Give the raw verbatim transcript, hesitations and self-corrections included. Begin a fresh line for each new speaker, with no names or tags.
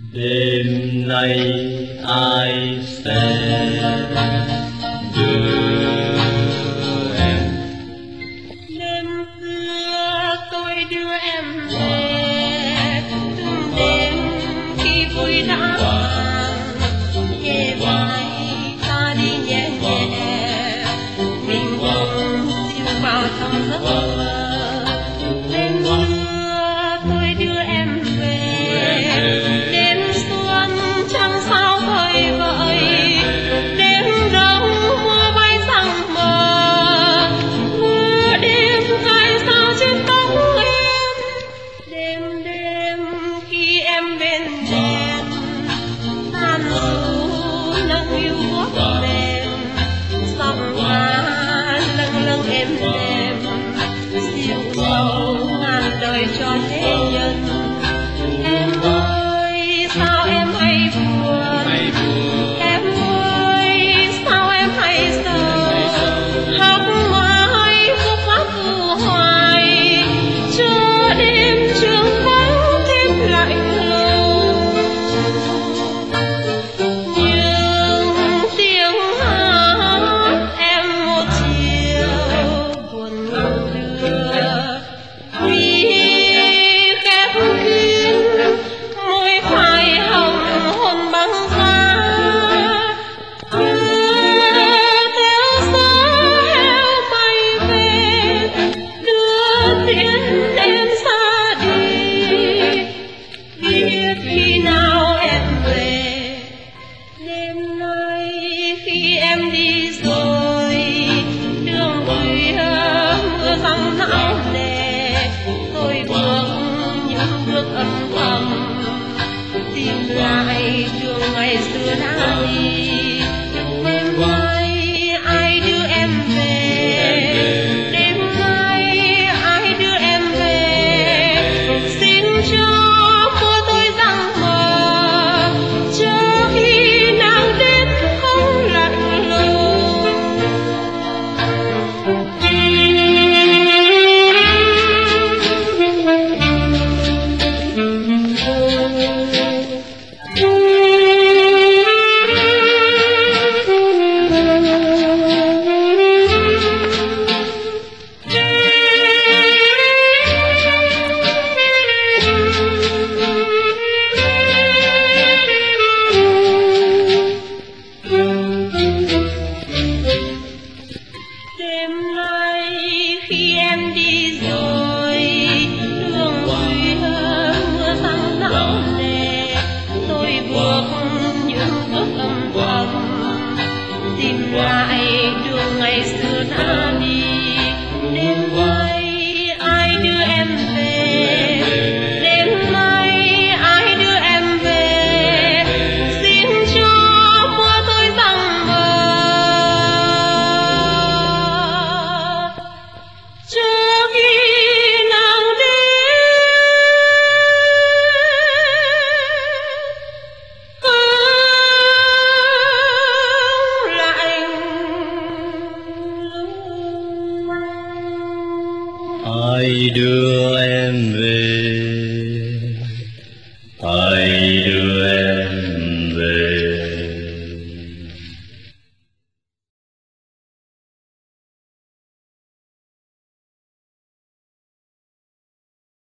Đêm nay ai sẽ đưa em?
Đêm xưa tôi đưa em về, từng đêm khi vui đã vàng, kề vai ta đi nhẹ nhẹ, mình cùng chìm vào trong giấc mơ. Đêm xưa tôi đưa em về, đêm xuân trăng sao vời vợi, đêm đông mưa bay sang mờ, mưa đêm cài sao trên tóc em. Đêm đêm khi em bên đèn, tàn ru nắng yêu vuốt mềm, sóng hoa lâng lâng êm đềm, dịu dầu ngàn đời cho thế nhân. Em ơi sao em hay buồn, em ơi sao em hay sầu, học mãi khúc hát u hoài, chờ đêm trường vắng thêm lạnh lùng. Nhưng tiếng hát em một chiều buồn đưa, vì khép kín môi phai hồng hồn băng giá, đưa theo gió heo bay về, đưa tiễn em xa đi. Biết khi nào em về, đêm nay khi em đi rồi, đường khuya mưa giăng não nề, tôi bước những bước âm thầm, tìm lại đường ngày xưa đã đi. Đêm nay ai đưa em về, đêm nay ai đưa em về, xin cho mưa tôi giăng mờ, chờ khi nào đêm không lạnh lùng. Đêm nay khi em đi rồi, đường khuya mưa giăng não nề, tôi buộc những bước âm thầm, tìm lại đường ngày xưa đã đi. Đêm nay ai đưa em về, đêm nay ai đưa em về, xin cho mưa tôi giăng mờ, chờ khi nào đêm không lạnh lùng.
Ai đưa em về?